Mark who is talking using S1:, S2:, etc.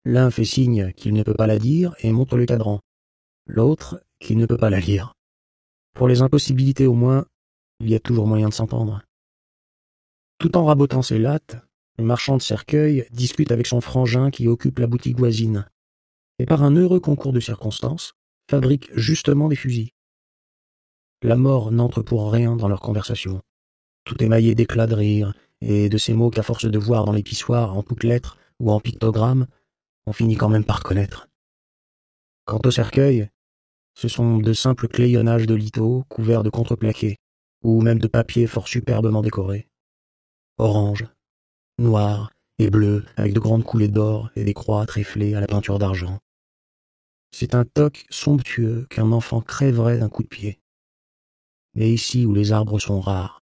S1: L'un fait signe qu'il ne peut pas la dire et montre le cadran. L'autre qu'il ne peut pas la lire. Pour les impossibilités au moins, il y a toujours moyen de s'entendre. Tout en rabotant ses lattes, le marchand de cercueils discute avec son frangin qui occupe la boutique voisine, et par un heureux concours de circonstances, fabrique justement des fusils. La mort n'entre pour rien dans leur conversation. Tout émaillé d'éclats de rire, et de ces mots qu'à force de voir dans l'épissoir en toutes lettres ou en pictogrammes, on finit quand même par connaître. Quant au cercueil, ce sont de simples clayonnages de litho couverts de contreplaqué, ou même de papier fort superbement décoré. Orange, noir et bleu, avec de grandes coulées d'or et des croix tréflées à la peinture d'argent. C'est un toc somptueux qu'un enfant crèverait d'un coup de pied. Mais ici où les arbres sont rares,